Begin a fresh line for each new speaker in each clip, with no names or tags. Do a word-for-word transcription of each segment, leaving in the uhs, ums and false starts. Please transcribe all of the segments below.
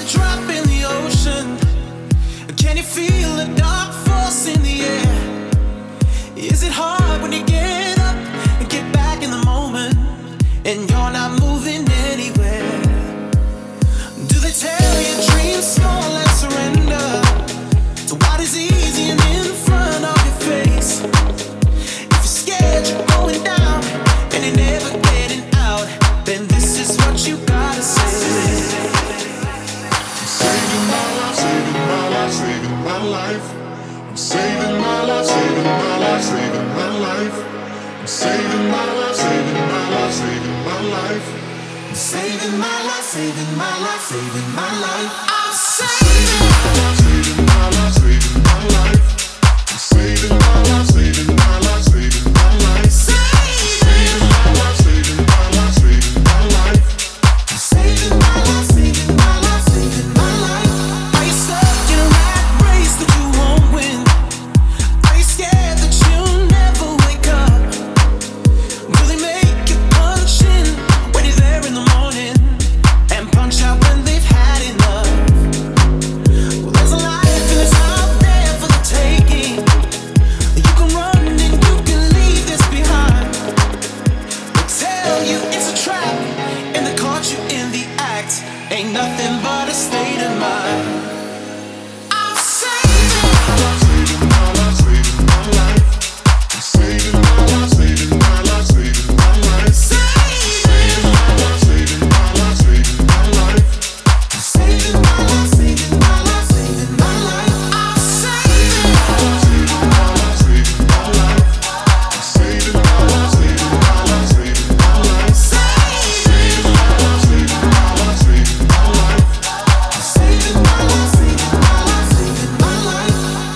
drop in the ocean? Can you feel a dark force in the air? Is it hard when you get up and get back in the moment and you're not moving anywhere? Do they tell you dream small and surrender to what is easy and in front of your face? If you're scared you're going down and you're never getting out, then this is what you gotta say.
Saving my life, saving my life, saving my life. I'm saving my life, saving my life, saving my life. I'm saving my life, saving my life, saving my life. I'm saving my life, saving my life, saving my life.
I'm saving
my life, saving my life, saving my life. I'm saving my life, saving my life, saving my life. Saving my life, saving my life, saving my life.
I'm saving my life, saving my life, saving my life. Are you stuck in a rat race that you won't win? Are you scared that you'll never wake up? Will they make you punch in when you're there in the morning and punch out when they've had enough? Well, there's a life and it's out there for the taking. You can run and you can leave this behind. They'll tell you it's a trap and they caught you in the act. Ain't nothing but a state of mind. I'm saving
my life, saving my life, saving my life. I'm saving my life, saving my life, saving my life. Saving my life, saving my life, saving my life.
I'm saving my life, saving my life, saving my life. I'm saving
my life, saving my life, saving my life. I'm saving my life, saving my life, saving my life. Saving my life, saving my life, saving my life.
I'm saving my life, saving my life, saving my life.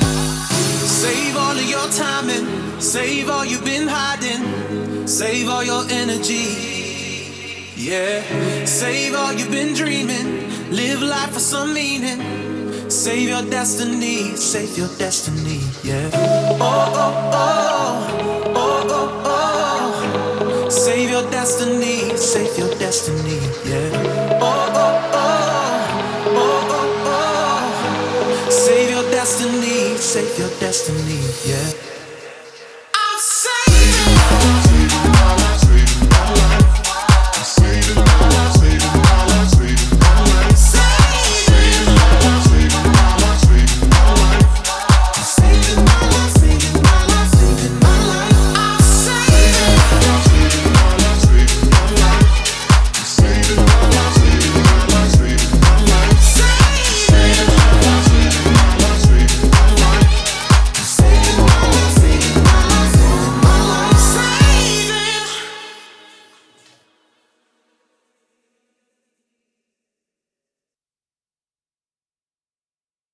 Save all of your time and save all you've been hiding. Save all your energy. Yeah. Save all you've been dreaming. Live life for some meaning. Save your destiny. Save your destiny. Yeah. Oh, oh, oh. Oh, oh, oh. Save your destiny. Save your destiny. Yeah. Oh, oh, oh. Oh, oh, oh. Save your destiny. Save your destiny. Yeah.